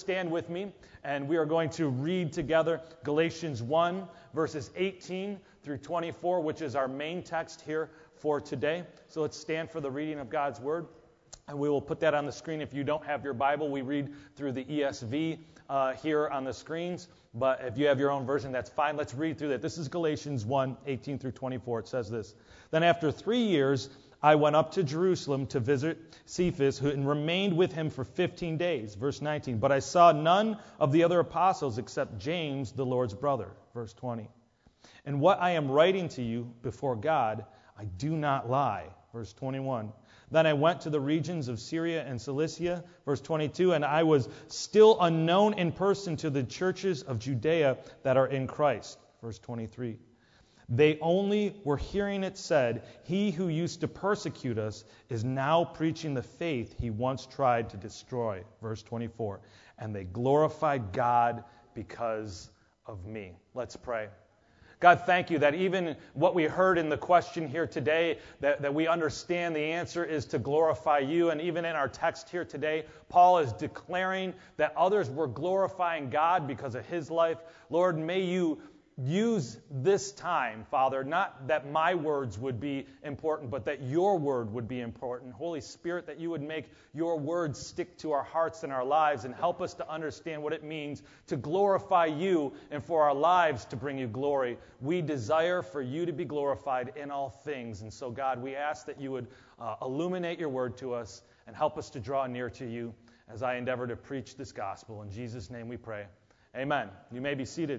stand with me, and we are going to read together Galatians 1, verses 18 through 24, which is our main text here for today. So let's stand for the reading of God's Word, and we will put that on the screen. If you don't have your Bible, we read through the ESV here on the screens, but if you have your own version, that's fine. Let's read through that. This is Galatians 1, 18 through 24. It says this: Then after 3 years, I went up to Jerusalem to visit Cephas, and remained with him for 15 days. Verse 19. But I saw none of the other apostles except James, the Lord's brother. Verse 20. And what I am writing to you before God, I do not lie. Verse 21. Then I went to the regions of Syria and Cilicia. Verse 22. And I was still unknown in person to the churches of Judea that are in Christ. Verse 23. They only were hearing it said, he who used to persecute us is now preaching the faith he once tried to destroy. Verse 24. And they glorified God because of me. Let's pray. God, thank you that even what we heard in the question here today, that we understand the answer is to glorify you. And even in our text here today, Paul is declaring that others were glorifying God because of his life. Lord, may you use this time, Father, not that my words would be important, but that your word would be important. Holy Spirit, that you would make your words stick to our hearts and our lives and help us to understand what it means to glorify you and for our lives to bring you glory. We desire for you to be glorified in all things. And so, God, we ask that you would illuminate your word to us and help us to draw near to you as I endeavor to preach this gospel. In Jesus' name we pray. Amen. You may be seated.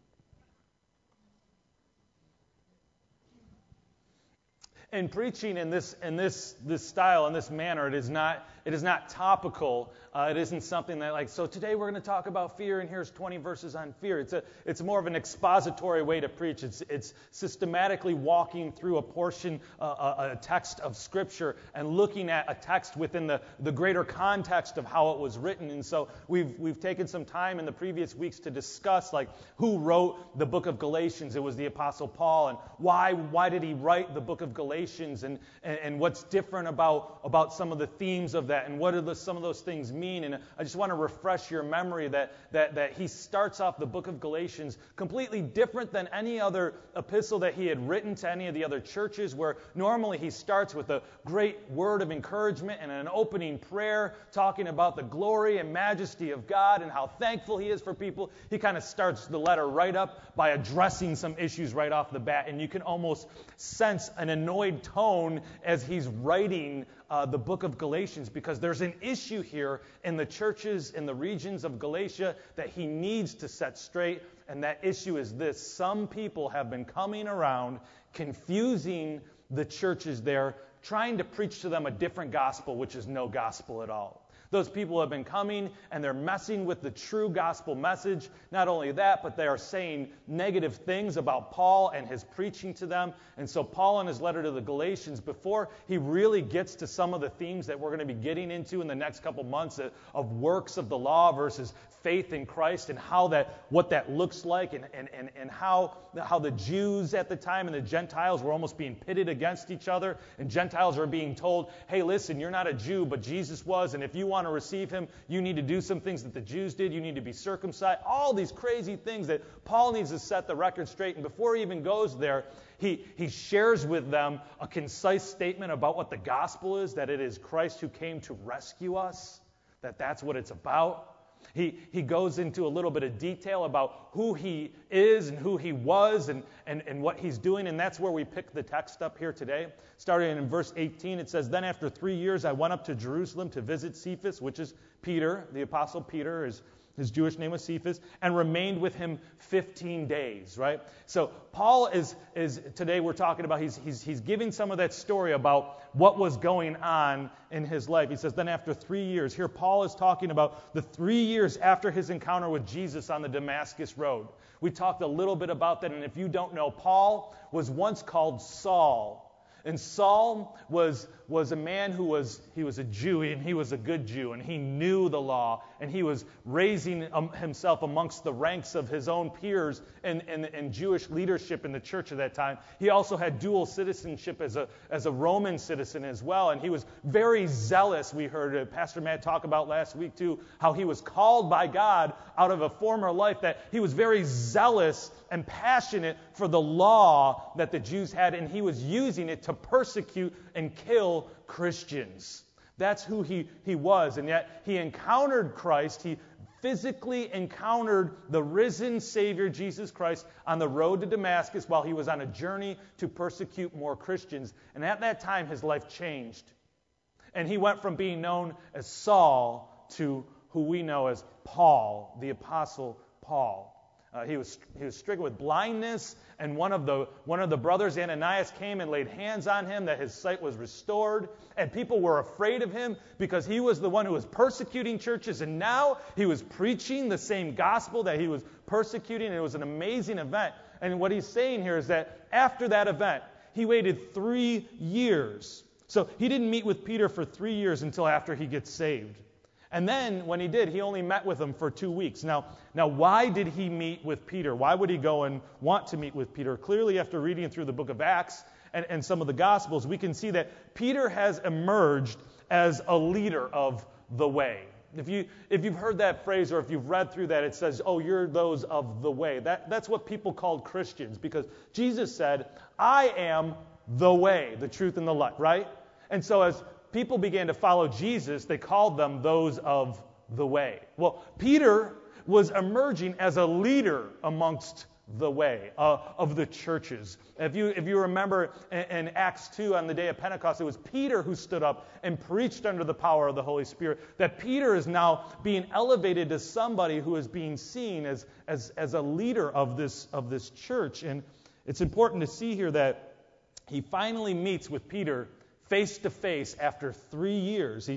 In preaching in this style, in this manner, it is not topical. It isn't something that so today we're going to talk about fear, and here's 20 verses on fear. It's more of an expository way to preach. It's systematically walking through a portion, a text of Scripture, and looking at a text within the greater context of how it was written. And so we've taken some time in the previous weeks to discuss who wrote the book of Galatians. It was the Apostle Paul, and why did he write the book of Galatians, and what's different about some of the themes of that, and what do some of those things mean. And I just want to refresh your memory that he starts off the book of Galatians completely different than any other epistle that he had written to any of the other churches, where normally he starts with a great word of encouragement and an opening prayer talking about the glory and majesty of God and how thankful he is for people. He kind of starts the letter right up by addressing some issues right off the bat, and you can almost sense an annoyed tone as he's writing the book of Galatians, because there's an issue here in the churches in the regions of Galatia that he needs to set straight, and that issue is this: some people have been coming around confusing the churches there, trying to preach to them a different gospel, which is no gospel at all. Those people have been coming, and they're messing with the true gospel message. Not only that, but they are saying negative things about Paul and his preaching to them. And so Paul, in his letter to the Galatians, before he really gets to some of the themes that we're going to be getting into in the next couple months of works of the law versus faith in Christ, and what that looks like, and how the Jews at the time and the Gentiles were almost being pitted against each other, and Gentiles are being told, hey, listen, you're not a Jew, but Jesus was, and if you want to receive him, you need to do some things that the Jews did. You need to be circumcised. All these crazy things that Paul needs to set the record straight. And before he even goes there, he shares with them a concise statement about what the gospel is, that it is Christ who came to rescue us, that's what it's about. He goes into a little bit of detail about who he is and who he was and what he's doing, and that's where we pick the text up here today. Starting in verse 18, it says, Then after 3 years I went up to Jerusalem to visit Cephas, which is Peter, the Apostle Peter, his Jewish name was Cephas, and remained with him 15 days, right? So Paul is today we're talking about, he's giving some of that story about what was going on in his life. He says, then after 3 years, here Paul is talking about the 3 years after his encounter with Jesus on the Damascus Road. We talked a little bit about that, and if you don't know, Paul was once called Saul. And Saul was a man he was a Jew, and he was a good Jew, and he knew the law, and he was raising himself amongst the ranks of his own peers and Jewish leadership in the church at that time. He also had dual citizenship as a Roman citizen as well, and he was very zealous. We heard Pastor Matt talk about last week too, how he was called by God out of a former life, that he was very zealous and passionate for the law that the Jews had, and he was using it to persecute and kill Christians. That's who he was, and yet he encountered Christ. He physically encountered the risen Savior, Jesus Christ, on the road to Damascus while he was on a journey to persecute more Christians. And at that time, his life changed. And he went from being known as Saul to who we know as Paul, the Apostle Paul. He was stricken with blindness, and one of the brothers, Ananias, came and laid hands on him that his sight was restored. And people were afraid of him because he was the one who was persecuting churches, and now he was preaching the same gospel that he was persecuting. It was an amazing event. And what he's saying here is that after that event, he waited 3 years. So he didn't meet with Peter for 3 years until after he gets saved. And then, when he did, he only met with him for 2 weeks. Now, why did he meet with Peter? Why would he go and want to meet with Peter? Clearly, after reading through the book of Acts and some of the Gospels, we can see that Peter has emerged as a leader of the way. If you've heard that phrase, or if you've read through that, it says, oh, you're those of the way. That's what people called Christians, because Jesus said, I am the way, the truth, and the life, right? And so as people began to follow Jesus, they called them those of the way. Well, Peter was emerging as a leader amongst the way of the churches. If you remember in Acts 2 on the day of Pentecost, it was Peter who stood up and preached under the power of the Holy Spirit. That Peter is now being elevated to somebody who is being seen as a leader of this church. And it's important to see here that he finally meets with Peter face to face after 3 years.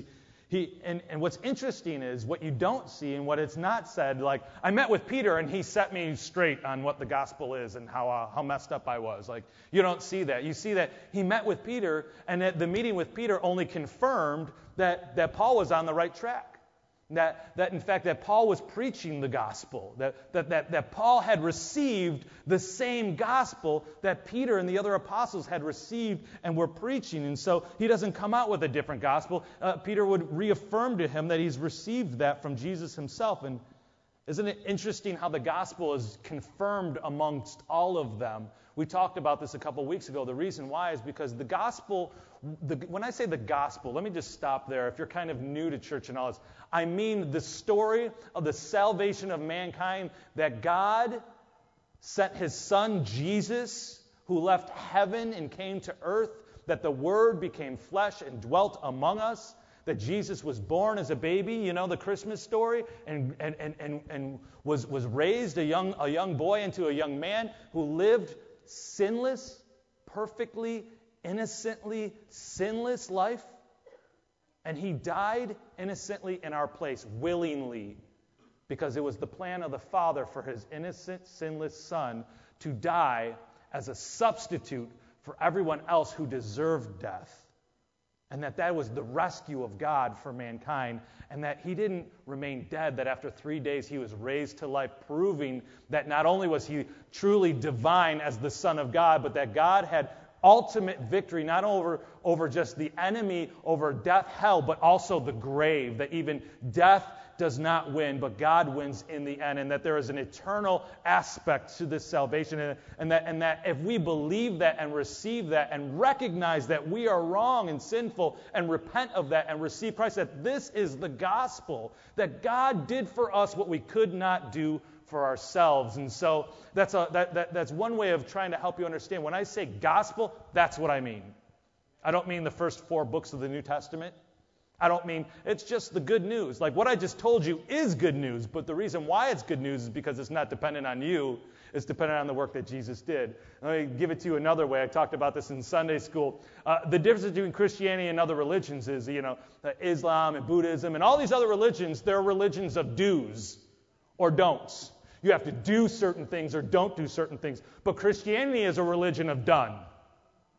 And what's interesting is what you don't see and what it's not said. Like, I met with Peter and he set me straight on what the gospel is and how messed up I was. Like, you don't see that. You see that he met with Peter, and that the meeting with Peter only confirmed that Paul was on the right track. That in fact that Paul was preaching the gospel, that Paul had received the same gospel that Peter and the other apostles had received and were preaching. And so he doesn't come out with a different gospel. Peter would reaffirm to him that he's received that from Jesus himself. And isn't it interesting how the gospel is confirmed amongst all of them? We talked about this a couple weeks ago. The reason why is because the gospel, when I say the gospel, let me just stop there. If you're kind of new to church and all this, I mean the story of the salvation of mankind, that God sent his son Jesus, who left heaven and came to earth, that the Word became flesh and dwelt among us, that Jesus was born as a baby, you know the Christmas story, and was raised a young boy into a young man who lived sinless, perfectly, innocently sinless life. And he died innocently in our place, willingly, because it was the plan of the Father for his innocent, sinless Son to die as a substitute for everyone else who deserved death. And that was the rescue of God for mankind, and that he didn't remain dead, that after 3 days he was raised to life, proving that not only was he truly divine as the Son of God, but that God had ultimate victory, not over just the enemy, over death, hell, but also the grave, that even death does not win, but God wins in the end, and that there is an eternal aspect to this salvation, and that if we believe that and receive that and recognize that we are wrong and sinful and repent of that and receive Christ, that this is the gospel, that God did for us what we could not do for ourselves. And so that's one way of trying to help you understand. When I say gospel, that's what I mean. I don't mean the first 4 books of the New Testament. I don't mean it's just the good news. Like what I just told you is good news, but the reason why it's good news is because it's not dependent on you. It's dependent on the work that Jesus did. Let me give it to you another way. I talked about this in Sunday school. The difference between Christianity and other religions is, Islam and Buddhism and all these other religions, they're religions of do's or don'ts. You have to do certain things or don't do certain things. But Christianity is a religion of done.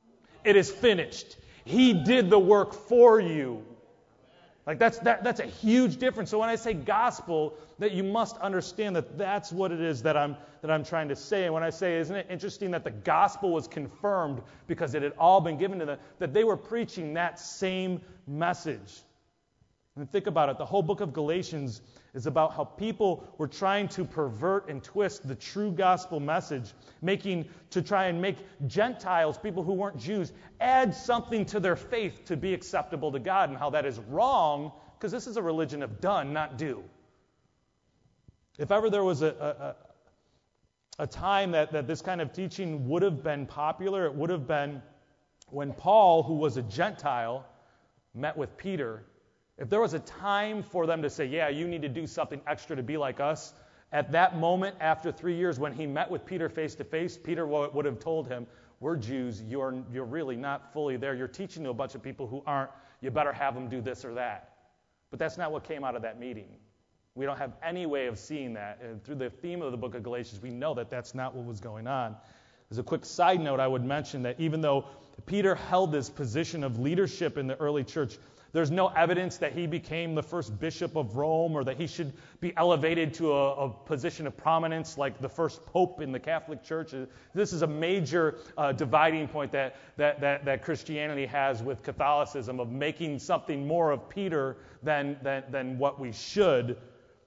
It is finished. He did the work for you. Like that's a huge difference. So when I say gospel, that you must understand that that's what it is that I'm trying to say. And when I say, isn't it interesting that the gospel was confirmed because it had all been given to them, that they were preaching that same message. And think about it. The whole book of Galatians is about how people were trying to pervert and twist the true gospel message, to try and make Gentiles, people who weren't Jews, add something to their faith to be acceptable to God, and how that is wrong, because this is a religion of done, not do. If ever there was a time that this kind of teaching would have been popular, it would have been when Paul, who was a Gentile, met with Peter. If there was a time for them to say, yeah, you need to do something extra to be like us, at that moment, after 3 years, when he met with Peter face to face, Peter would have told him, we're Jews, you're really not fully there. You're teaching to a bunch of people who aren't. You better have them do this or that. But that's not what came out of that meeting. We don't have any way of seeing that. And through the theme of the book of Galatians, we know that that's not what was going on. As a quick side note, I would mention that even though Peter held this position of leadership in the early church, there's no evidence that he became the first bishop of Rome or that he should be elevated to a position of prominence like the first pope in the Catholic Church. This is a major dividing point that Christianity has with Catholicism, of making something more of Peter than what we should.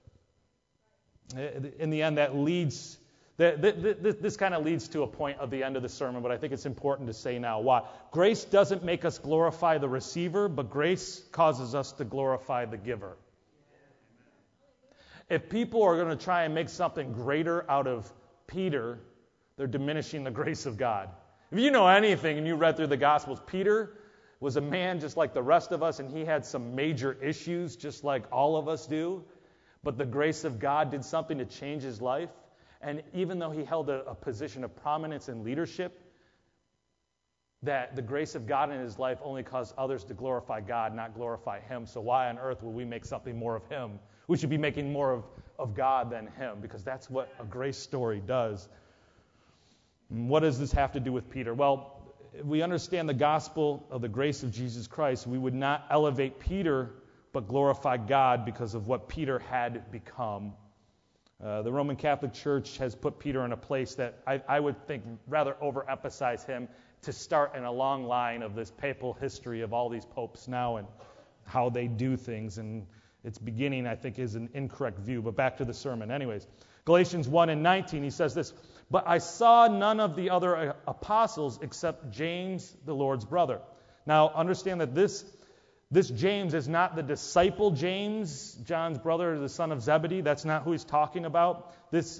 In the end, that leads... This kind of leads to a point of the end of the sermon, but I think it's important to say now why. Grace doesn't make us glorify the receiver, but grace causes us to glorify the giver. If people are going to try and make something greater out of Peter, they're diminishing the grace of God. If you know anything and you read through the Gospels, Peter was a man just like the rest of us, and he had some major issues just like all of us do, but the grace of God did something to change his life. And even though he held a position of prominence and leadership, that the grace of God in his life only caused others to glorify God, not glorify him. So why on earth would we make something more of him? We should be making more of God than him, because that's what a grace story does. And what does this have to do with Peter? Well, if we understand the gospel of the grace of Jesus Christ, we would not elevate Peter, but glorify God because of what Peter had become. The Roman Catholic Church has put Peter in a place that I would think rather overemphasize him to start in a long line of this papal history of all these popes now and how they do things. And its beginning, I think, is an incorrect view. But back to the sermon. Anyways, Galatians 1:19, he says this, "But I saw none of the other apostles except James, the Lord's brother." Now, understand that this James is not the disciple James, John's brother, the son of Zebedee. That's not who he's talking about.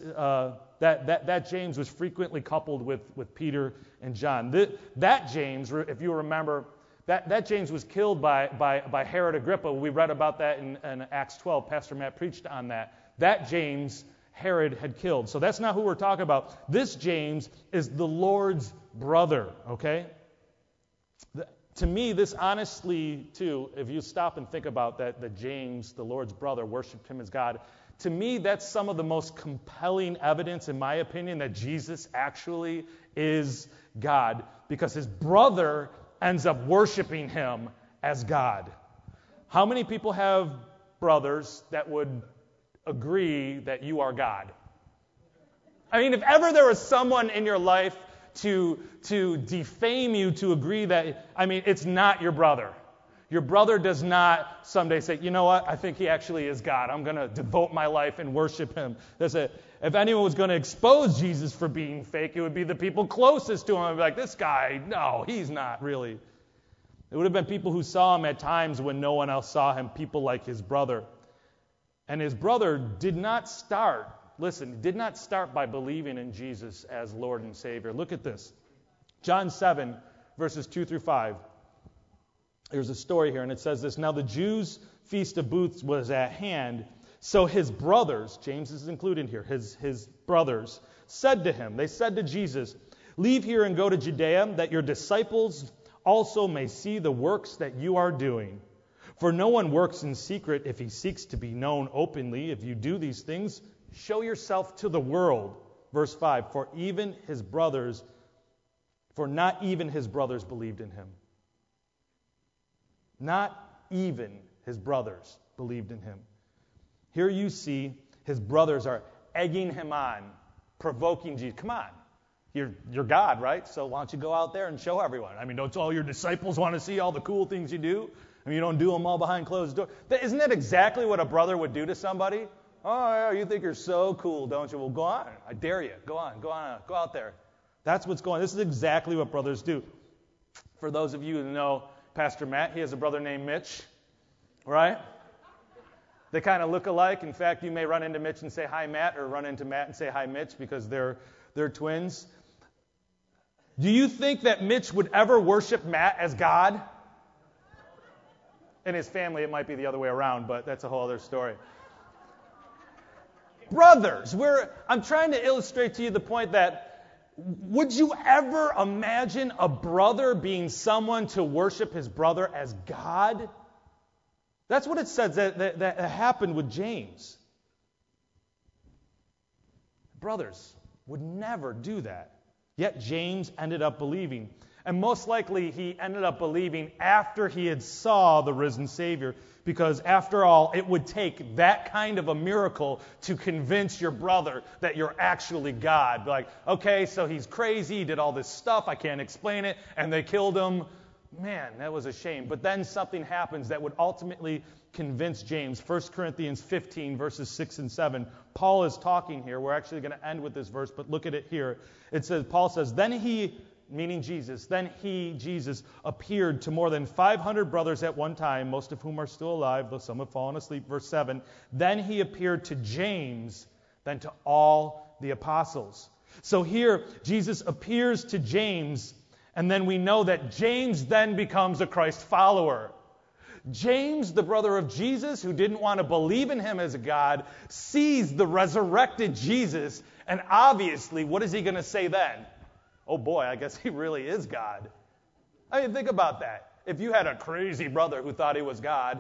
That James was frequently coupled with Peter and John. That James, if you remember, that James was killed by Herod Agrippa. We read about that in Acts 12. Pastor Matt preached on that. That James Herod had killed. So that's not who we're talking about. This James is the Lord's brother, okay? To me, this honestly, too, if you stop and think about that James, the Lord's brother, worshipped him as God, to me, that's some of the most compelling evidence, in my opinion, that Jesus actually is God, because his brother ends up worshiping him as God. How many people have brothers that would agree that you are God? I mean, if ever there was someone in your life to defame you, to agree that, it's not your brother. Your brother does not someday say, you know what, I think he actually is God. I'm going to devote my life and worship him. If anyone was going to expose Jesus for being fake, it would be the people closest to him. I'd be like, this guy, no, he's not really. It would have been people who saw him at times when no one else saw him, people like his brother. And his brother did not start by believing in Jesus as Lord and Savior. Look at this. John 7, verses 2 through 5. There's a story here, and it says this. Now the Jews' Feast of Booths was at hand, so his brothers, James is included here, his brothers, said to Jesus, "Leave here and go to Judea, that your disciples also may see the works that you are doing. For no one works in secret if he seeks to be known openly. If you do these things, show yourself to the world." Verse 5, for even his brothers for not even his brothers believed in him. Not even his brothers believed in him. Here you see his brothers are egging him on, provoking Jesus. Come on, you're God, right? So why don't you go out there and show everyone? I mean, don't all your disciples want to see all the cool things you do? I mean, you don't do them all behind closed doors. Isn't that exactly what a brother would do to somebody? Oh, yeah, you think you're so cool, don't you? Well, go on. I dare you. Go on. Go out there. That's what's going on. This is exactly what brothers do. For those of you who know Pastor Matt, he has a brother named Mitch, right? They kind of look alike. In fact, you may run into Mitch and say hi, Matt, or run into Matt and say hi, Mitch, because they're twins. Do you think that Mitch would ever worship Matt as God? In his family, it might be the other way around, but that's a whole other story. Brothers, I'm trying to illustrate to you the point that would you ever imagine a brother being someone to worship his brother as God? That's what it says that happened with James. Brothers would never do that. Yet James ended up believing. And most likely he ended up believing after he had saw the risen Savior. Because after all, it would take that kind of a miracle to convince your brother that you're actually God. Like, okay, so he's crazy, he did all this stuff, I can't explain it, and they killed him. Man, that was a shame. But then something happens that would ultimately convince James. 1 Corinthians 15, verses 6 and 7. Paul is talking here. We're actually going to end with this verse, but look at it here. It says, Paul says, then he, meaning Jesus, Jesus, appeared to more than 500 brothers at one time, most of whom are still alive, though some have fallen asleep. Verse 7, then he appeared to James, then to all the apostles. So here, Jesus appears to James, and then we know that James then becomes a Christ follower. James, the brother of Jesus, who didn't want to believe in him as a God, sees the resurrected Jesus, and obviously, what is he going to say then? Oh boy, I guess he really is God. I mean, think about that. If you had a crazy brother who thought he was God,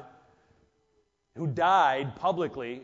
who died publicly,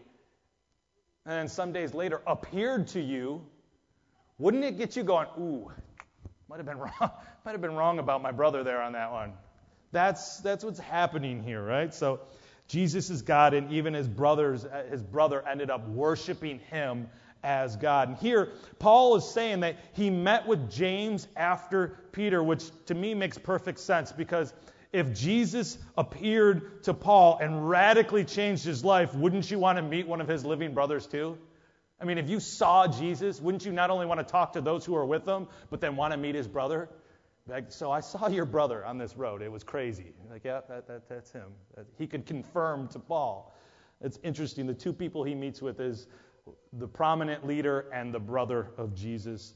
and then some days later appeared to you, wouldn't it get you going, ooh, might have been wrong about my brother there on that one. That's what's happening here, right? So Jesus is God, and even his brother ended up worshiping him as God. And here, Paul is saying that he met with James after Peter, which to me makes perfect sense, because if Jesus appeared to Paul and radically changed his life, wouldn't you want to meet one of his living brothers too? I mean, if you saw Jesus, wouldn't you not only want to talk to those who are with him, but then want to meet his brother? Like, so I saw your brother on this road. It was crazy. Like, yeah, that's him. He could confirm to Paul. It's interesting. The two people he meets with is the prominent leader and the brother of Jesus.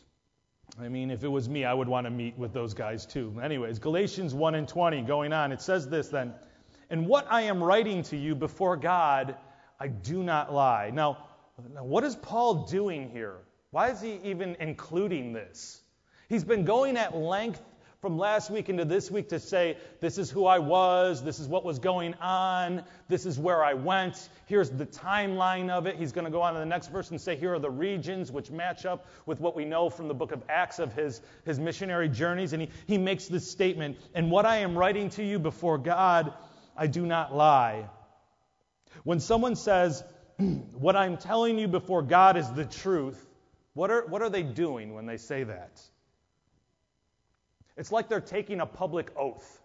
I mean, if it was me, I would want to meet with those guys too. Anyways, Galatians 1:20, going on. It says this then, "And what I am writing to you before God, I do not lie." Now, what is Paul doing here? Why is he even including this? He's been going at length from last week into this week to say, this is who I was, this is what was going on, this is where I went, here's the timeline of it. He's going to go on to the next verse and say, here are the regions which match up with what we know from the book of Acts of his missionary journeys. And he makes this statement, "And what I am writing to you before God, I do not lie." When someone says, what I'm telling you before God is the truth, what are they doing when they say that? It's like they're taking a public oath.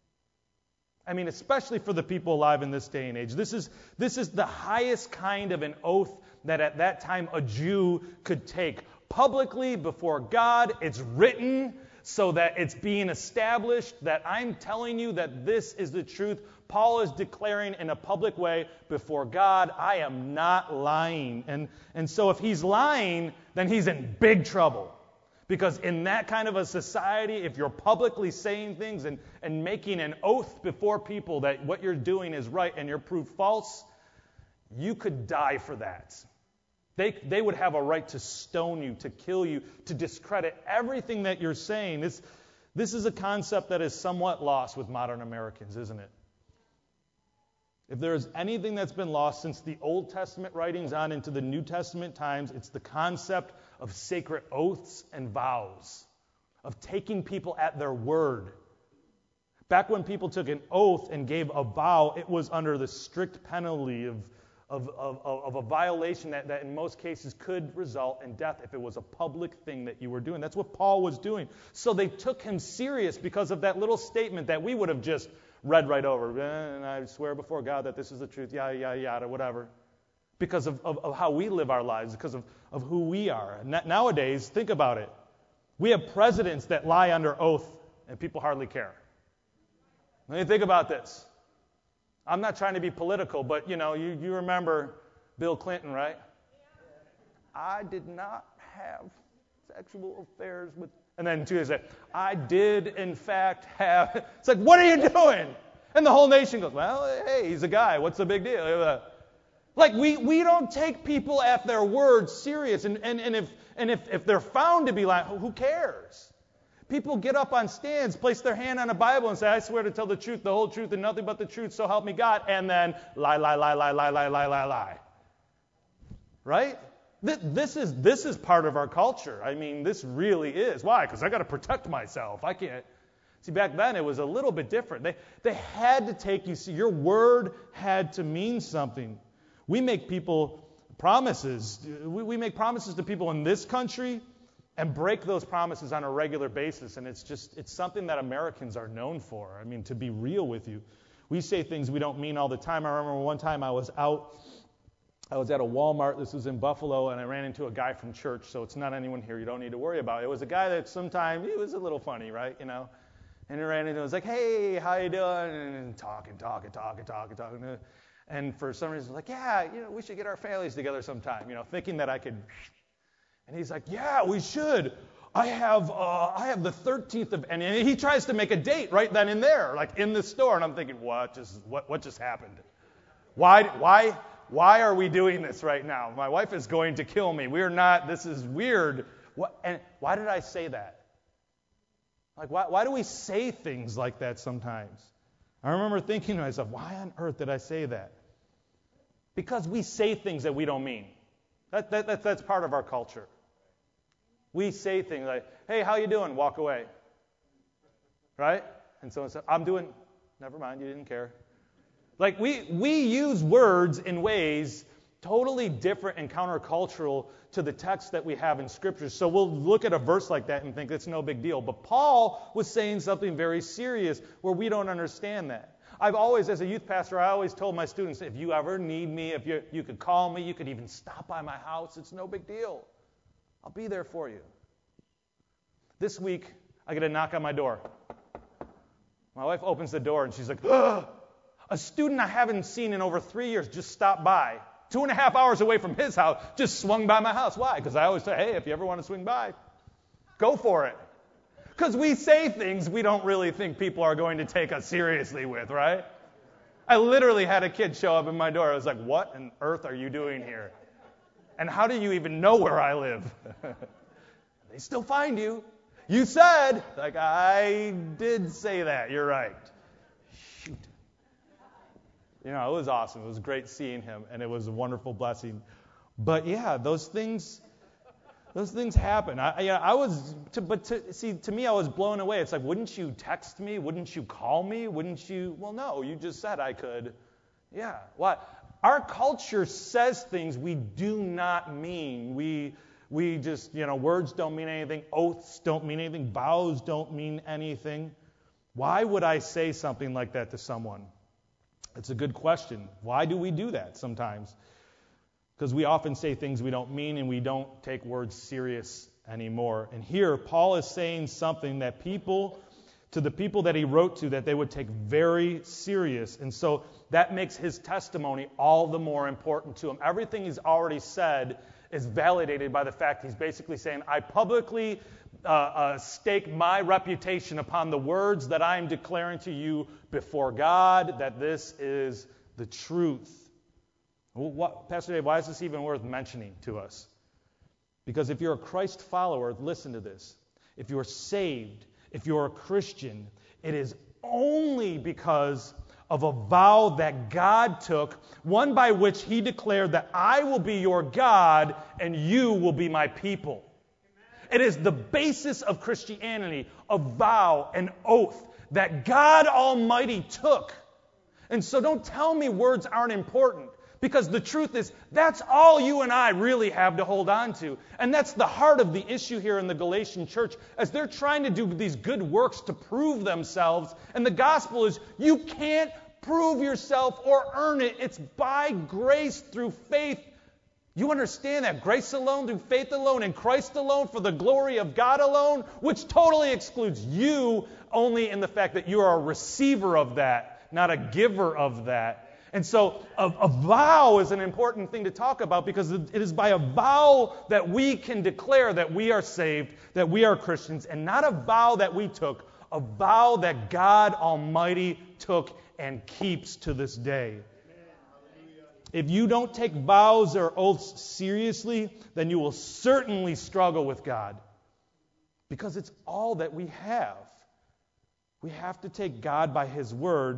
I mean, especially for the people alive in this day and age. This is the highest kind of an oath that at that time a Jew could take. Publicly before God, it's written so that it's being established that I'm telling you that this is the truth. Paul is declaring in a public way before God, I am not lying. And so if he's lying, then he's in big trouble. Because in that kind of a society, if you're publicly saying things and making an oath before people that what you're doing is right and you're proved false, you could die for that. They would have a right to stone you, to kill you, to discredit everything that you're saying. This is a concept that is somewhat lost with modern Americans, isn't it? If there is anything that's been lost since the Old Testament writings on into the New Testament times, it's the concept of sacred oaths and vows. of taking people at their word. Back when people took an oath and gave a vow, it was under the strict penalty of a violation that in most cases could result in death if it was a public thing that you were doing. That's what Paul was doing. So they took him serious because of that little statement that we would have just read right over. And I swear before God that this is the truth, yada, yada, yada, whatever. Because of how we live our lives, because of who we are. Nowadays, think about it. We have presidents that lie under oath, and people hardly care. Let me think about this. I'm not trying to be political, but, you remember Bill Clinton, right? I did not have sexual affairs with... And then 2 years later, I did, in fact, have... It's like, what are you doing? And the whole nation goes, well, hey, he's a guy. What's the big deal? Like, we don't take people at their word serious. And if they're found to be lying, who cares? People get up on stands, place their hand on a Bible and say, I swear to tell the truth, the whole truth, and nothing but the truth, so help me God. And then lie, lie, lie, lie, lie, lie, lie, lie, lie. Right? This is part of our culture. I mean, this really is. Why? Because I got to protect myself. I can't. See, back then it was a little bit different. They had to take you. See, your word had to mean something. We make people promises. We make promises to people in this country and break those promises on a regular basis. And it's something that Americans are known for. I mean, to be real with you. We say things we don't mean all the time. I remember one time I was at a Walmart. This was in Buffalo, and I ran into a guy from church. So it's not anyone here you don't need to worry about. It was a guy that sometimes, he was a little funny, right? And he ran into, I was like, hey, how you doing? And talking. And for some reason, like, yeah, we should get our families together sometime, thinking that I could. And he's like, yeah, we should. I have the 13th of, and he tries to make a date right then and there, like in the store. And I'm thinking, what just happened? Why are we doing this right now? My wife is going to kill me. We're not. This is weird. And why did I say that? Like, why do we say things like that sometimes? I remember thinking to myself, why on earth did I say that? Because we say things that we don't mean. That's part of our culture. We say things like, hey, how you doing? Walk away. Right? And someone said, I'm doing, never mind, you didn't care. Like, we use words in ways totally different and countercultural to the text that we have in Scripture. So we'll look at a verse like that and think it's no big deal. But Paul was saying something very serious where we don't understand that. I've always, as a youth pastor, I always told my students, if you ever need me, if you could call me, you could even stop by my house. It's no big deal. I'll be there for you. This week, I get a knock on my door. My wife opens the door and she's like, ugh! A student I haven't seen in over 3 years just stopped by. 2.5 hours away from his house, just swung by my house. Why? Because I always say, hey, if you ever want to swing by, go for it. Because we say things we don't really think people are going to take us seriously with, right? I literally had a kid show up in my door. I was like, what on earth are you doing here? And how do you even know where I live? They still find you. You said, like, I did say that. You're right. Shoot. It was awesome. It was great seeing him, and it was a wonderful blessing. But yeah, those things happen. To me, I was blown away. It's like, wouldn't you text me? Wouldn't you call me? Wouldn't you? Well, no, you just said I could. Yeah. What? Our culture says things we do not mean. We just, words don't mean anything. Oaths don't mean anything. Vows don't mean anything. Why would I say something like that to someone? It's a good question. Why do we do that sometimes? Because we often say things we don't mean and we don't take words serious anymore. And here, Paul is saying something that to the people that he wrote to, that they would take very serious. And so that makes his testimony all the more important to him. Everything he's already said is validated by the fact he's basically saying, I publicly stake my reputation upon the words that I'm declaring to you before God, that this is the truth. Well, Pastor Dave, why is this even worth mentioning to us? Because if you're a Christ follower, listen to this. If you're saved, if you're a Christian, it is only because of a vow that God took, one by which he declared that I will be your God and you will be my people. It is the basis of Christianity, a vow, an oath that God Almighty took. And so don't tell me words aren't important, because the truth is that's all you and I really have to hold on to. And that's the heart of the issue here in the Galatian church, as they're trying to do these good works to prove themselves. And the gospel is you can't prove yourself or earn it. It's by grace through faith. You understand that? Grace alone, through faith alone, in Christ alone, for the glory of God alone, which totally excludes you only in the fact that you are a receiver of that, not a giver of that. And so a vow is an important thing to talk about, because it is by a vow that we can declare that we are saved, that we are Christians, and not a vow that we took, a vow that God Almighty took and keeps to this day. If you don't take vows or oaths seriously, then you will certainly struggle with God, because it's all that we have. We have to take God by His word,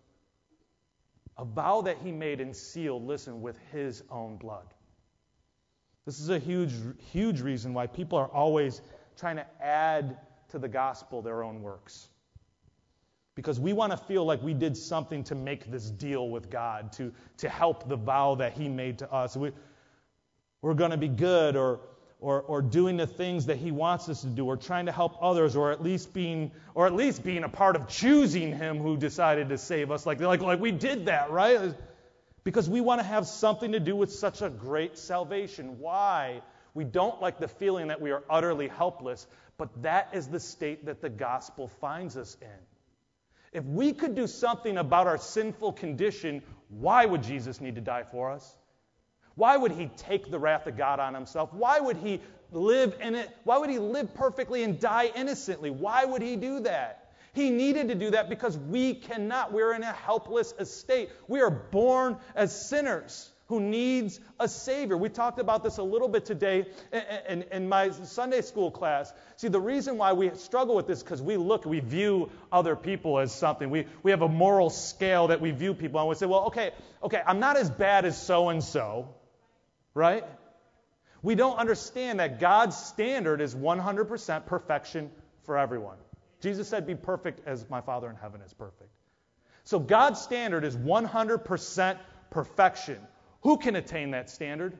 a vow that He made and sealed, listen, with His own blood. This is a huge, huge reason why people are always trying to add to the gospel their own works. Because we want to feel like we did something to make this deal with God, to help the vow that He made to us. We're going to be good, or doing the things that He wants us to do, or trying to help others, or at least being a part of choosing Him who decided to save us. Like we did that, right? Because we want to have something to do with such a great salvation. Why? We don't like the feeling that we are utterly helpless, but that is the state that the gospel finds us in. If we could do something about our sinful condition, why would Jesus need to die for us? Why would He take the wrath of God on Himself? Why would He live in it? Why would He live perfectly and die innocently? Why would He do that? He needed to do that because we cannot. We're in a helpless estate. We are born as sinners who needs a Savior. We talked about this a little bit today in my Sunday school class. See, the reason why we struggle with this is because we view other people as something. We have a moral scale that we view people on. We say, well, okay, I'm not as bad as so-and-so, right? We don't understand that God's standard is 100% perfection for everyone. Jesus said, be perfect as my Father in heaven is perfect. So God's standard is 100% perfection. Who can attain that standard?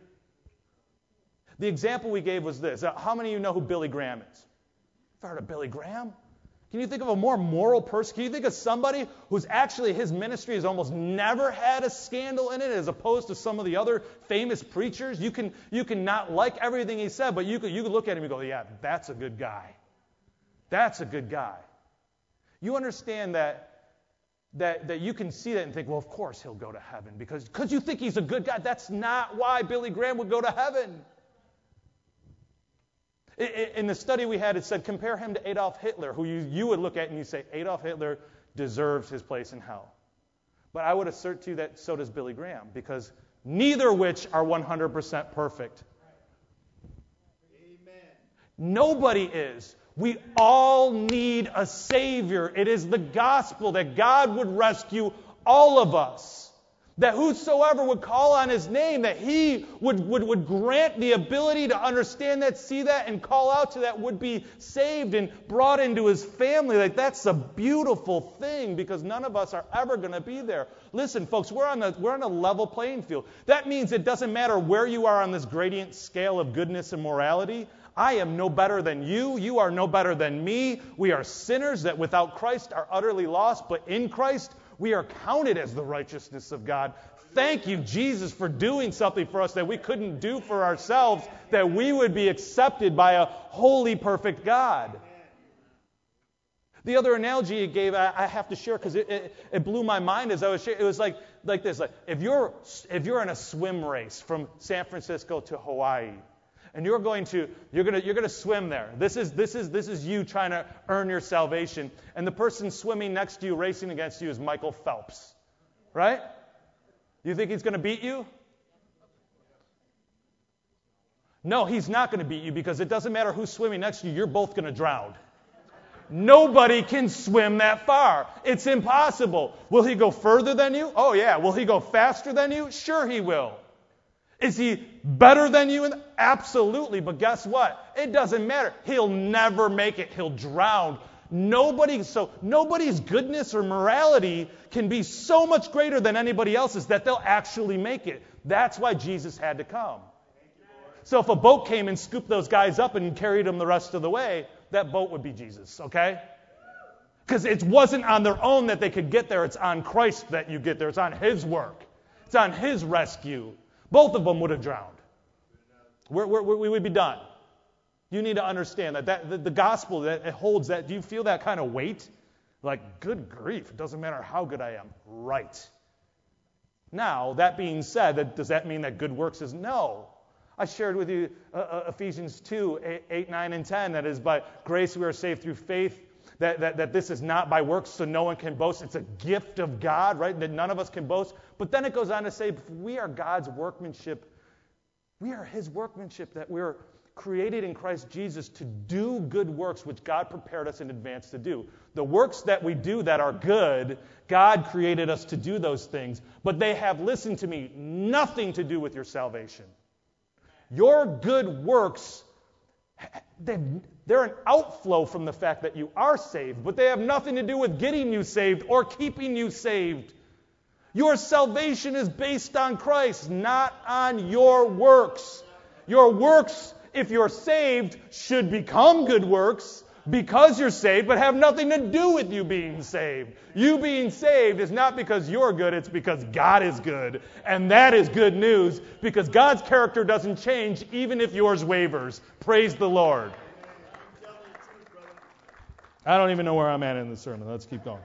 The example we gave was this. How many of you know who Billy Graham is? You've heard of Billy Graham? Can you think of a more moral person? Can you think of somebody who's actually, his ministry has almost never had a scandal in it, as opposed to some of the other famous preachers? You can not like everything he said, but you could look at him and go, yeah, that's a good guy. That's a good guy. You understand that you can see that and think, well, of course he'll go to heaven because you think he's a good guy. That's not why Billy Graham would go to heaven. In the study we had, it said, compare him to Adolf Hitler, who you would look at and you say, Adolf Hitler deserves his place in hell. But I would assert to you that so does Billy Graham, because neither which are 100% perfect. Amen. Nobody is. We all need a Savior. It is the gospel that God would rescue all of us. That whosoever would call on His name, that He would grant the ability to understand that, see that, and call out to that, would be saved and brought into His family. Like, that's a beautiful thing, because none of us are ever going to be there. Listen, folks, we're on a level playing field. That means it doesn't matter where you are on this gradient scale of goodness and morality. I am no better than you. You are no better than me. We are sinners that without Christ are utterly lost, but in Christ we are counted as the righteousness of God. Thank you, Jesus, for doing something for us that we couldn't do for ourselves, that we would be accepted by a holy, perfect God. The other analogy he gave, I have to share because it blew my mind as I was sharing. It was like this: like if you're in a swim race from San Francisco to Hawaii, and you're going to swim there. This is you trying to earn your salvation. And the person swimming next to you, racing against you, is Michael Phelps. Right? You think he's going to beat you? No, he's not going to beat you, because it doesn't matter who's swimming next to you, you're both going to drown. Nobody can swim that far. It's impossible. Will he go further than you? Oh yeah. Will he go faster than you? Sure he will. Is he better than you? Absolutely. But guess what? It doesn't matter. He'll never make it. He'll drown. Nobody's goodness or morality can be so much greater than anybody else's that they'll actually make it. That's why Jesus had to come. So if a boat came and scooped those guys up and carried them the rest of the way, that boat would be Jesus, okay? Because it wasn't on their own that they could get there. It's on Christ that you get there. It's on His work. It's on His rescue. Both of them would have drowned. We would be done. You need to understand that the gospel, that it holds that. Do you feel that kind of weight? Like, good grief, it doesn't matter how good I am. Right. Now, that being said, does that mean that good works is no? I shared with you Ephesians 2, 8, 9, and 10, that is by grace we are saved through faith, that this is not by works so no one can boast. It's a gift of God, right, that none of us can boast. But then it goes on to say, we are God's workmanship. We are His workmanship, that we're created in Christ Jesus to do good works which God prepared us in advance to do. The works that we do that are good, God created us to do those things, but they have, listen to me, nothing to do with your salvation. Your good works, they're an outflow from the fact that you are saved, but they have nothing to do with getting you saved or keeping you saved. Your salvation is based on Christ, not on your works. Your works, if you're saved, should become good works because you're saved, but have nothing to do with you being saved. You being saved is not because you're good, it's because God is good. And that is good news, because God's character doesn't change even if yours wavers. Praise the Lord. I don't even know where I'm at in the sermon. Let's keep going.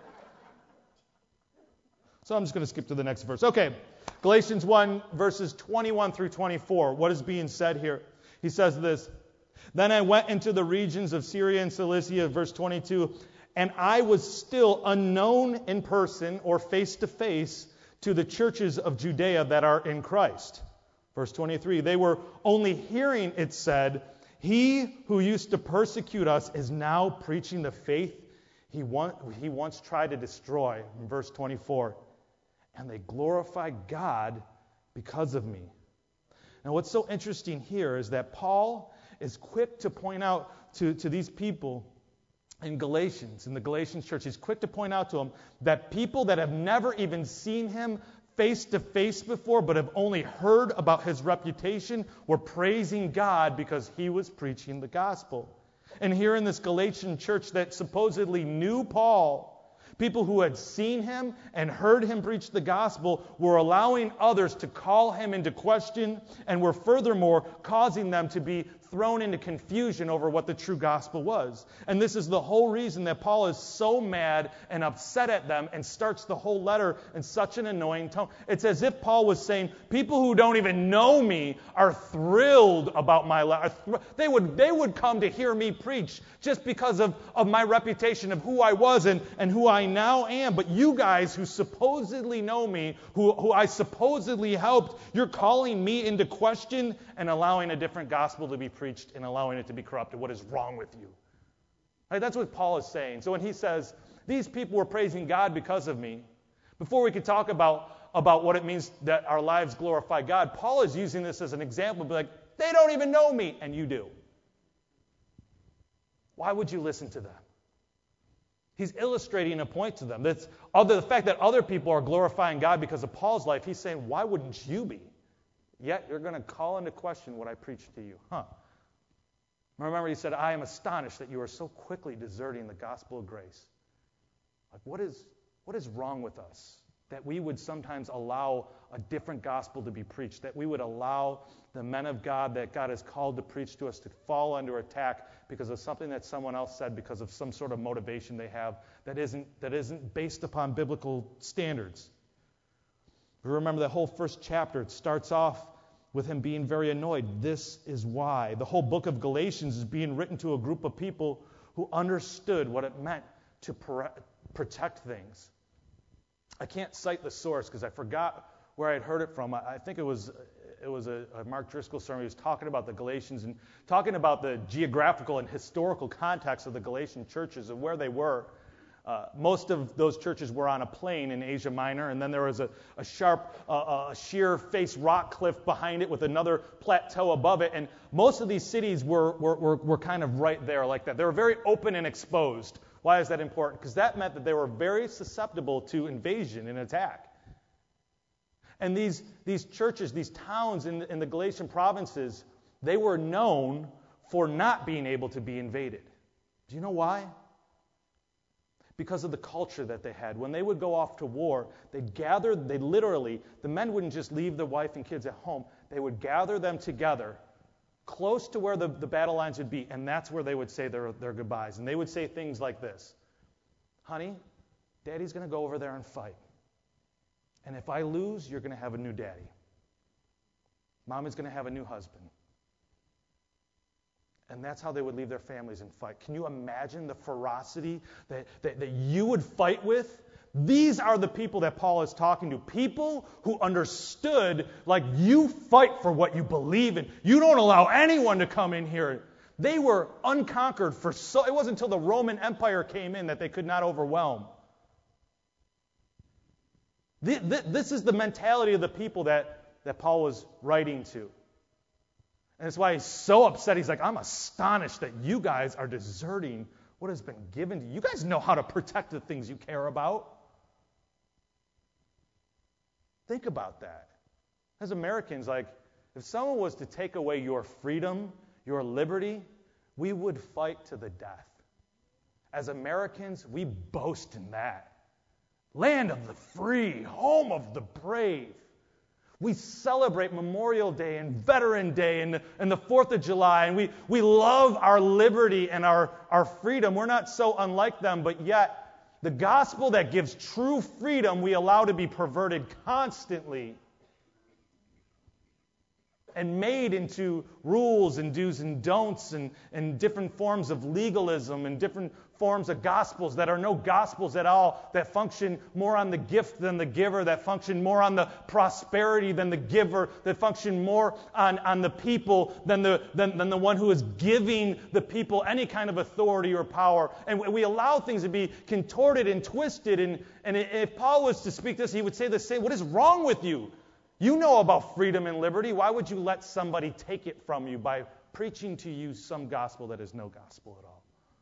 So I'm just going to skip to the next verse. Okay, Galatians 1, verses 21 through 24. What is being said here? He says this, "Then I went into the regions of Syria and Cilicia," verse 22, "and I was still unknown in person or face to face to the churches of Judea that are in Christ." Verse 23, "They were only hearing it said, 'He who used to persecute us is now preaching the faith he once tried to destroy.'" In verse 24, "And they glorify God because of me." Now what's so interesting here is that Paul is quick to point out to these people in Galatians, in the Galatians church, he's quick to point out to them that people that have never even seen him face to face before, but have only heard about his reputation, were praising God because he was preaching the gospel. And here in this Galatian church that supposedly knew Paul, people who had seen him and heard him preach the gospel were allowing others to call him into question and were furthermore causing them to be thrown into confusion over what the true gospel was. And this is the whole reason that Paul is so mad and upset at them and starts the whole letter in such an annoying tone. It's as if Paul was saying, people who don't even know me are thrilled about my letter. They would come to hear me preach just because of my reputation of who I was and who I now am. But you guys who supposedly know me, who I supposedly helped, you're calling me into question and allowing a different gospel to be preached and allowing it to be corrupted. What is wrong with you? Right, that's what Paul is saying. So when he says, these people were praising God because of me, before we could talk about what it means that our lives glorify God, Paul is using this as an example. Be like, they don't even know me, and you do. Why would you listen to them? He's illustrating a point to them. That's the fact that other people are glorifying God because of Paul's life. He's saying, why wouldn't you be? Yet you're going to call into question what I preached to you. Remember, he said, I am astonished that you are so quickly deserting the gospel of grace. Like, what is wrong with us? That we would sometimes allow a different gospel to be preached. That we would allow the men of God that God has called to preach to us to fall under attack because of something that someone else said, because of some sort of motivation they have that isn't based upon biblical standards. Remember that whole first chapter, it starts off with him being very annoyed. This is why. The whole book of Galatians is being written to a group of people who understood what it meant to protect things. I can't cite the source because I forgot where I'd heard it from. I think it was a Mark Driscoll sermon. He was talking about the Galatians and talking about the geographical and historical context of the Galatian churches and where they were. Most of those churches were on a plain in Asia Minor, and then there was a sharp, sheer-faced rock cliff behind it with another plateau above it. And most of these cities were kind of right there like that. They were very open and exposed. Why is that important? Because that meant that they were very susceptible to invasion and attack. And these churches, these towns in the Galatian provinces, they were known for not being able to be invaded. Do you know why? Because of the culture that they had. When they would go off to war, the men wouldn't just leave their wife and kids at home. They would gather them together close to where the battle lines would be, and that's where they would say their goodbyes. And they would say things like this: honey, Daddy's going to go over there and fight. And if I lose, you're going to have a new daddy. Mommy's going to have a new husband. And that's how they would leave their families and fight. Can you imagine the ferocity that you would fight with? These are the people that Paul is talking to. People who understood, like, you fight for what you believe in. You don't allow anyone to come in here. They were unconquered it wasn't until the Roman Empire came in that they could not overwhelm. This is the mentality of the people that Paul was writing to. And that's why he's so upset. He's like, I'm astonished that you guys are deserting what has been given to you. You guys know how to protect the things you care about. Think about that. As Americans, like, if someone was to take away your freedom, your liberty, we would fight to the death. As Americans, we boast in that. Land of the free, home of the brave. We celebrate Memorial Day and Veteran Day and the 4th of July, and we love our liberty and our freedom. We're not so unlike them, but yet the gospel that gives true freedom we allow to be perverted constantly and made into rules and do's and don'ts and different forms of legalism and different forms of gospels that are no gospels at all, that function more on the gift than the giver, that function more on the prosperity than the giver, that function more on the people than the one who is giving the people any kind of authority or power. And we allow things to be contorted and twisted. And if Paul was to speak this, he would say the same. What is wrong with you? You know about freedom and liberty. Why would you let somebody take it from you by preaching to you some gospel that is no gospel at all?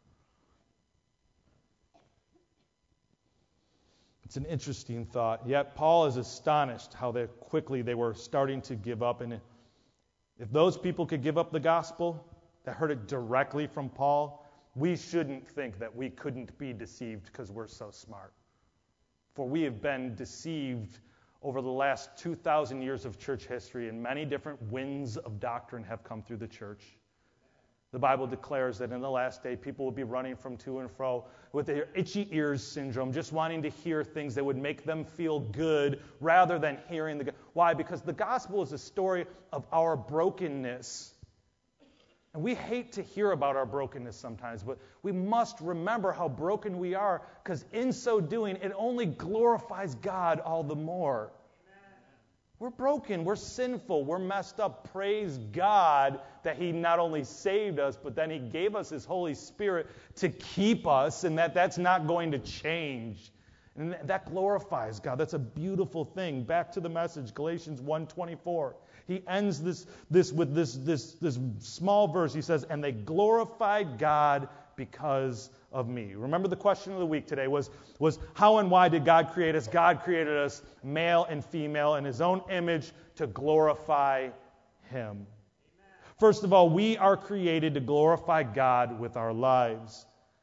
It's an interesting thought. Yet Paul is astonished how quickly they were starting to give up. And if those people could give up the gospel that heard it directly from Paul, we shouldn't think that we couldn't be deceived because we're so smart. For we have been deceived over the last 2,000 years of church history, and many different winds of doctrine have come through the church. The Bible declares that in the last day, people will be running from to and fro with their itchy ears syndrome, just wanting to hear things that would make them feel good rather than hearing the... Why? Because the gospel is a story of our brokenness. And we hate to hear about our brokenness sometimes, but we must remember how broken we are, because in so doing, it only glorifies God all the more. We're broken, we're sinful, we're messed up. Praise God that He not only saved us, but then He gave us His Holy Spirit to keep us, and that's not going to change. And that glorifies God. That's a beautiful thing. Back to the message, Galatians 1:24. He ends this with this small verse. He says, and they glorified God because of me. Remember, the question of the week today was how and why did God create us? God created us male and female in His own image to glorify Him. Amen. First of all, we are created to glorify God with our lives.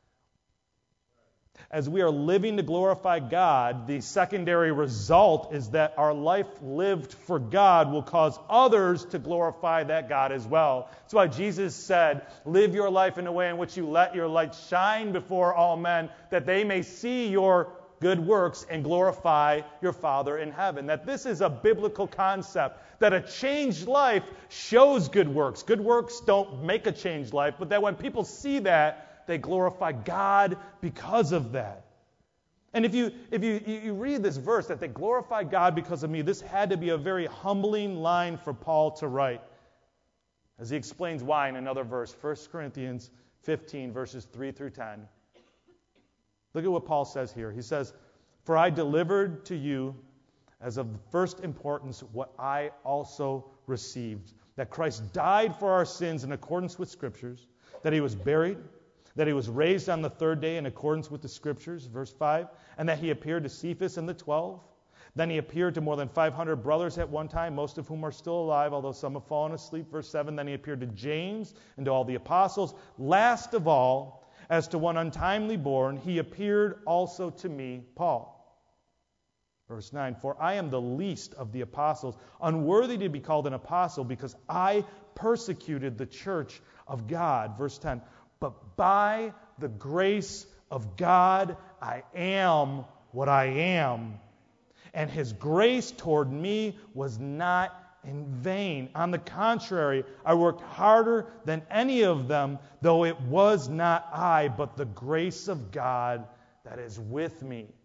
As we are living to glorify God, the secondary result is that our life lived for God will cause others to glorify that God as well. That's why Jesus said, live your life in a way in which you let your light shine before all men, that they may see your good works and glorify your Father in heaven. That this is a biblical concept, that a changed life shows good works. Good works don't make a changed life, but that when people see that, they glorify God because of that. And if you read this verse, that they glorify God because of me, this had to be a very humbling line for Paul to write. As he explains why in another verse, 1 Corinthians 15, verses 3 through 10. Look at what Paul says here. He says, "For I delivered to you as of the first importance what I also received, that Christ died for our sins in accordance with Scriptures, that he was buried, that he was raised on the third day in accordance with the Scriptures," verse 5, "and that he appeared to Cephas and the 12. Then he appeared to more than 500 brothers at one time, most of whom are still alive, although some have fallen asleep." Verse 7, "Then he appeared to James and to all the apostles. Last of all, as to one untimely born, he appeared also to me, Paul." Verse 9, "For I am the least of the apostles, unworthy to be called an apostle, because I persecuted the church of God." Verse 10, "But by the grace of God I am what I am. And his grace toward me was not in vain. On the contrary, I worked harder than any of them, though it was not I, but the grace of God that is with me."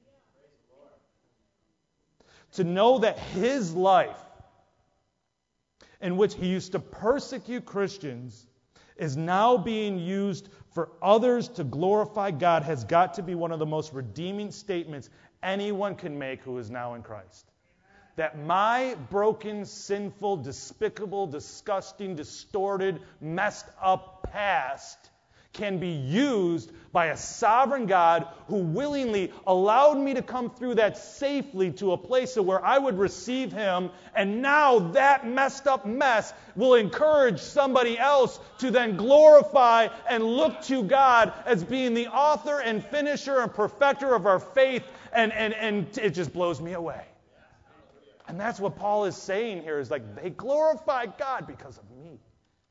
To know that his life, in which he used to persecute Christians, is now being used for others to glorify God, has got to be one of the most redeeming statements anyone can make who is now in Christ. That my broken, sinful, despicable, disgusting, distorted, messed up past can be used by a sovereign God who willingly allowed me to come through that safely to a place where I would receive him, and now that messed up mess will encourage somebody else to then glorify and look to God as being the author and finisher and perfecter of our faith, and it just blows me away. And that's what Paul is saying here, is like, they glorify God because of me.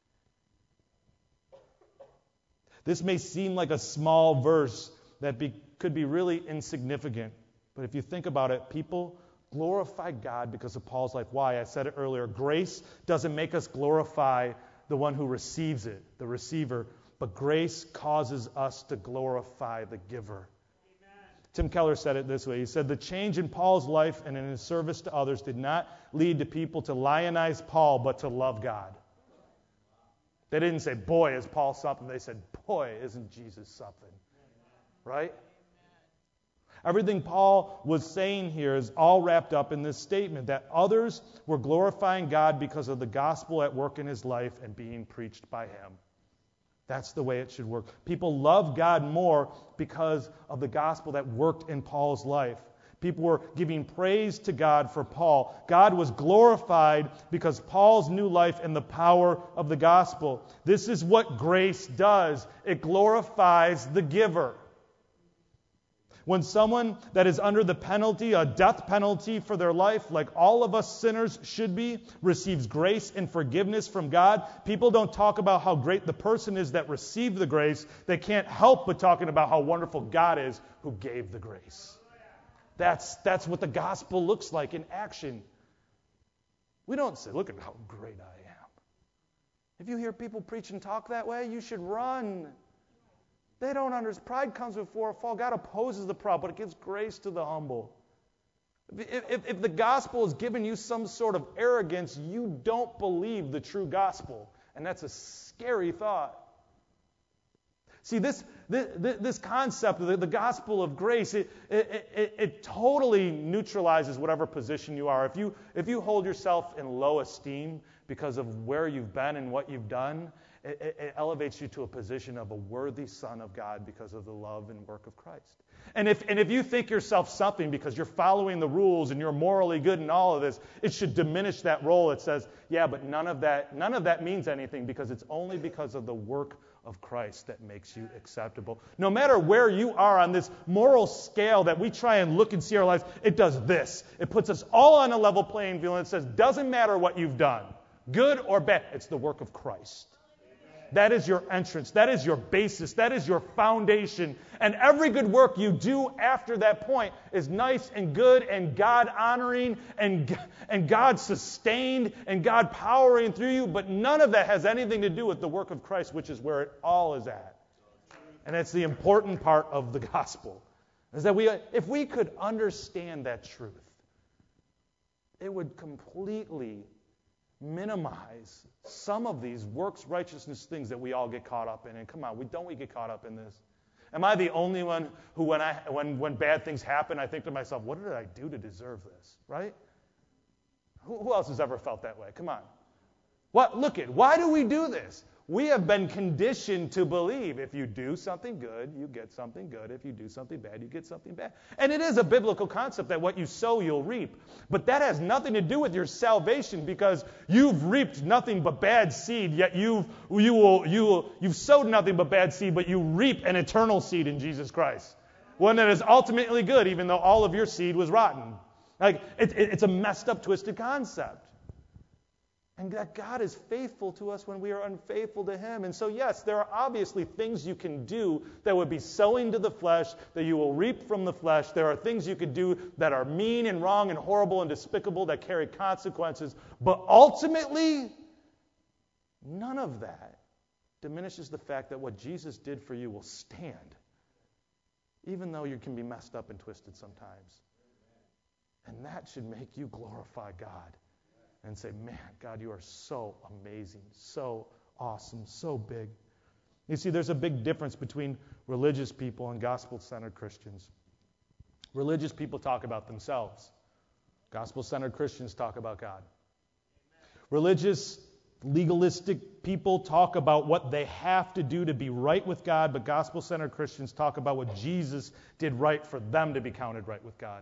This may seem like a small verse that could be really insignificant. But if you think about it, people glorify God because of Paul's life. Why? I said it earlier. Grace doesn't make us glorify the one who receives it, the receiver. But grace causes us to glorify the giver. Amen. Tim Keller said it this way. He said, "The change in Paul's life and in his service to others did not lead to people to lionize Paul, but to love God." They didn't say, "Boy, is Paul something." They said, "Boy, isn't Jesus something." Right? Everything Paul was saying here is all wrapped up in this statement, that others were glorifying God because of the gospel at work in his life and being preached by him. That's the way it should work. People love God more because of the gospel that worked in Paul's life. People were giving praise to God for Paul. God was glorified because Paul's new life and the power of the gospel. This is what grace does. It glorifies the giver. When someone that is under the penalty, a death penalty for their life, like all of us sinners should be, receives grace and forgiveness from God, people don't talk about how great the person is that received the grace. They can't help but talking about how wonderful God is who gave the grace. That's what the gospel looks like in action. We don't say, "Look at how great I am." If you hear people preach and talk that way, you should run. They don't understand. Pride comes before a fall. God opposes the proud, but it gives grace to the humble. If the gospel has given you some sort of arrogance, you don't believe the true gospel. And that's a scary thought. See, this concept of the gospel of grace, it totally neutralizes whatever position you are. If you hold yourself in low esteem because of where you've been and what you've done, it elevates you to a position of a worthy son of God because of the love and work of Christ. And if you think yourself something because you're following the rules and you're morally good and all of this, it should diminish that role. It says, yeah, but none of that means anything, because it's only because of the work of Christ that makes you acceptable. No matter where you are on this moral scale that we try and look and see our lives, it does this. It puts us all on a level playing field, and it says, doesn't matter what you've done, good or bad, it's the work of Christ. That is your entrance. That is your basis. That is your foundation. And every good work you do after that point is nice and good and God-honoring and God-sustained and God-powering through you. But none of that has anything to do with the work of Christ, which is where it all is at. And that's the important part of the gospel. Is that if we could understand that truth, it would completely minimize some of these works righteousness things that we all get caught up in. And come on, don't we get caught up in this? Am I the only one who, when bad things happen, I think to myself, what did I do to deserve this, right? Who else has ever felt that way? Come on. Why do we do this? We have been conditioned to believe if you do something good, you get something good. If you do something bad, you get something bad. And it is a biblical concept that what you sow, you'll reap. But that has nothing to do with your salvation, because you've reaped nothing but bad seed, yet you've sowed nothing but bad seed, but you reap an eternal seed in Jesus Christ. One that is ultimately good, even though all of your seed was rotten. Like it's a messed up, twisted concept. And that God is faithful to us when we are unfaithful to Him. And so, yes, there are obviously things you can do that would be sowing to the flesh, that you will reap from the flesh. There are things you could do that are mean and wrong and horrible and despicable that carry consequences. But ultimately, none of that diminishes the fact that what Jesus did for you will stand, even though you can be messed up and twisted sometimes. And that should make you glorify God. And say, man, God, you are so amazing, so awesome, so big. You see, there's a big difference between religious people and gospel-centered Christians. Religious people talk about themselves. Gospel-centered Christians talk about God. Religious, legalistic people talk about what they have to do to be right with God, but gospel-centered Christians talk about what Jesus did right for them to be counted right with God.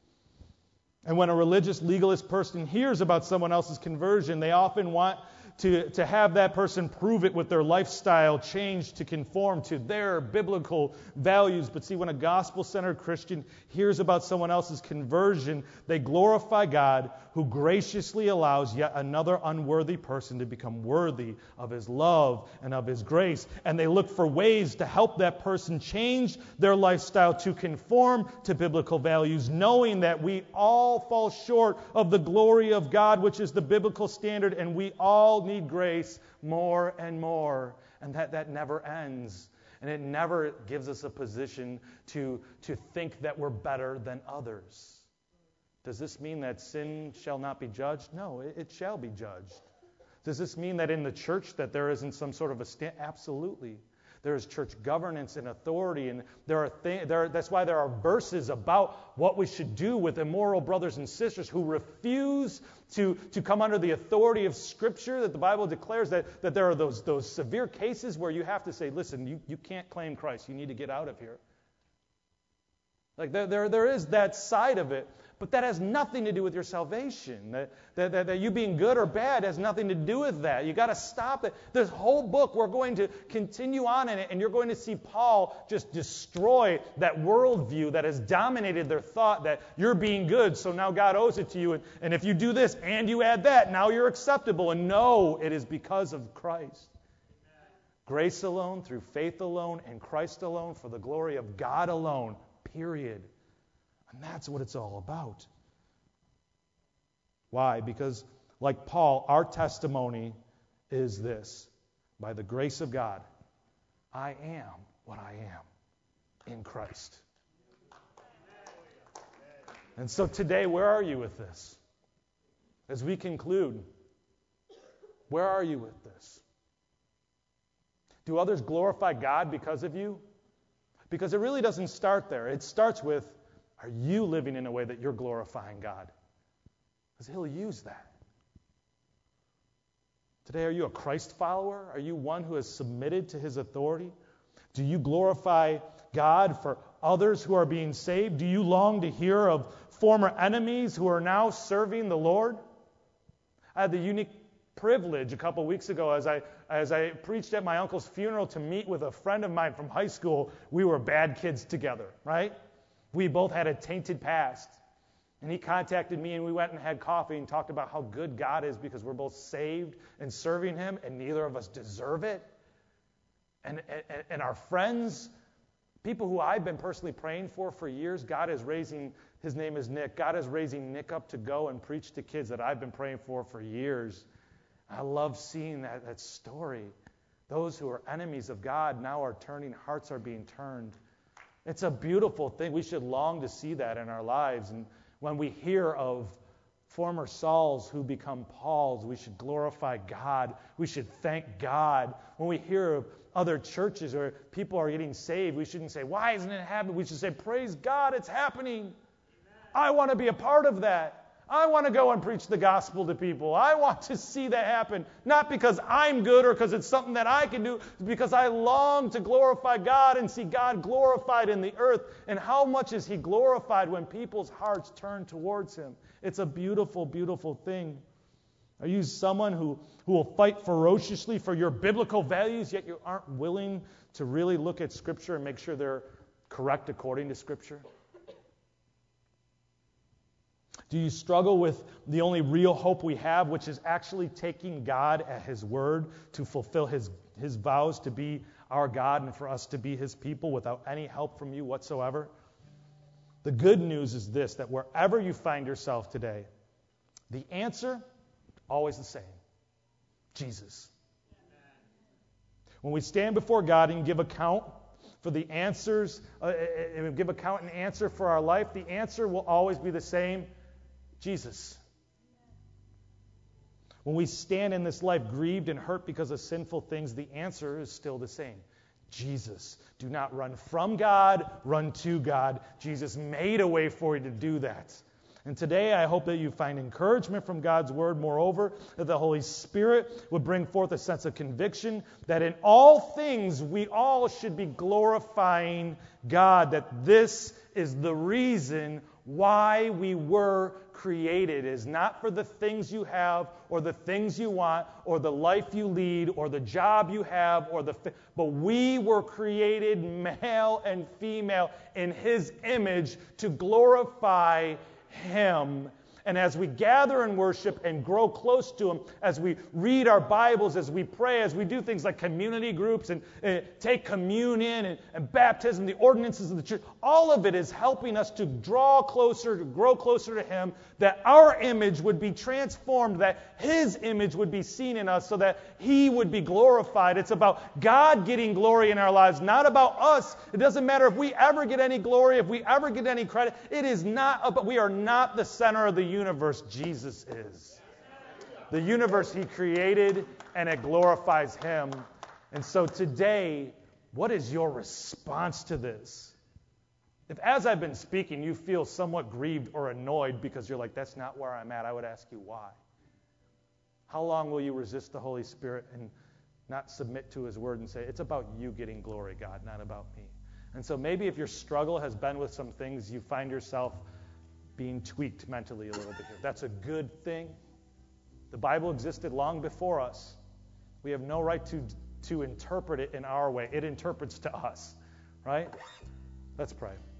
And when a religious legalist person hears about someone else's conversion, they often want to have that person prove it with their lifestyle change to conform to their biblical values. But see, when a gospel-centered Christian hears about someone else's conversion, they glorify God, who graciously allows yet another unworthy person to become worthy of His love and of His grace. And they look for ways to help that person change their lifestyle to conform to biblical values, knowing that we all fall short of the glory of God, which is the biblical standard, and we all need grace more and more. And that never ends. And it never gives us a position to think that we're better than others. Does this mean that sin shall not be judged? No, it shall be judged. Does this mean that in the church that there isn't some sort of a stand? Absolutely. There is church governance and authority, and that's why there are verses about what we should do with immoral brothers and sisters who refuse to come under the authority of Scripture, that the Bible declares that there are those severe cases where you have to say, listen, you can't claim Christ. You need to get out of here. Like there is that side of it. But that has nothing to do with your salvation. That you being good or bad has nothing to do with that. You've got to stop it. This whole book, we're going to continue on in it, and you're going to see Paul just destroy that worldview that has dominated their thought that you're being good, so now God owes it to you. And if you do this and you add that, now you're acceptable. And no, it is because of Christ. Grace alone, through faith alone, and Christ alone, for the glory of God alone, period. And that's what it's all about. Why? Because, like Paul, our testimony is this. By the grace of God, I am what I am in Christ. And so today, where are you with this? As we conclude, where are you with this? Do others glorify God because of you? Because it really doesn't start there. It starts with, are you living in a way that you're glorifying God? Because He'll use that. Today, are you a Christ follower? Are you one who has submitted to His authority? Do you glorify God for others who are being saved? Do you long to hear of former enemies who are now serving the Lord? I had the unique privilege a couple weeks ago as I preached at my uncle's funeral to meet with a friend of mine from high school. We were bad kids together, right? We both had a tainted past. And he contacted me, and we went and had coffee and talked about how good God is because we're both saved and serving Him, and neither of us deserve it. And our friends, people who I've been personally praying for years, God is raising, his name is Nick, God is raising Nick up to go and preach to kids that I've been praying for years. I love seeing that story. Those who are enemies of God now are turning, hearts are being turned. It's a beautiful thing. We should long to see that in our lives. And when we hear of former Sauls who become Pauls. We should glorify God. We should thank God. When we hear of other churches where people are getting saved, we shouldn't say, why isn't it happening? We should say, praise God, it's happening. I want to be a part of that. I want to go and preach the gospel to people. I want to see that happen. Not because I'm good or because it's something that I can do, because I long to glorify God and see God glorified in the earth. And how much is He glorified when people's hearts turn towards Him? It's a beautiful, beautiful thing. Are you someone who will fight ferociously for your biblical values, yet you aren't willing to really look at Scripture and make sure they're correct according to Scripture? Do you struggle with the only real hope we have, which is actually taking God at His word to fulfill His vows to be our God and for us to be His people without any help from you whatsoever? The good news is this, that wherever you find yourself today, the answer, always the same. Jesus. When we stand before God and give account for the answers, give account and answer for our life, the answer will always be the same. Jesus. When we stand in this life grieved and hurt because of sinful things, the answer is still the same. Jesus. Do not run from God, run to God. Jesus made a way for you to do that. And today I hope that you find encouragement from God's Word. Moreover, that the Holy Spirit would bring forth a sense of conviction that in all things we all should be glorifying God, that this is the reason why we were created. It is not for the things you have or the things you want or the life you lead or the job you have but we were created male and female in His image to glorify Him. And as we gather and worship and grow close to Him, as we read our Bibles, as we pray, as we do things like community groups and take communion and baptism, the ordinances of the church, all of it is helping us to draw closer, to grow closer to Him, that our image would be transformed, that His image would be seen in us so that He would be glorified. It's about God getting glory in our lives, not about us. It doesn't matter if we ever get any glory, if we ever get any credit. It is not about, we are not the center of the universe. Jesus is. The universe He created, and it glorifies Him. And so today, what is your response to this? If as I've been speaking, you feel somewhat grieved or annoyed because you're like, that's not where I'm at, I would ask you why. How long will you resist the Holy Spirit and not submit to His Word and say, it's about you getting glory, God, not about me? And so maybe if your struggle has been with some things, you find yourself being tweaked mentally a little bit here. That's a good thing. The Bible existed long before us. We have no right to interpret it in our way. It interprets to us, right? Let's pray.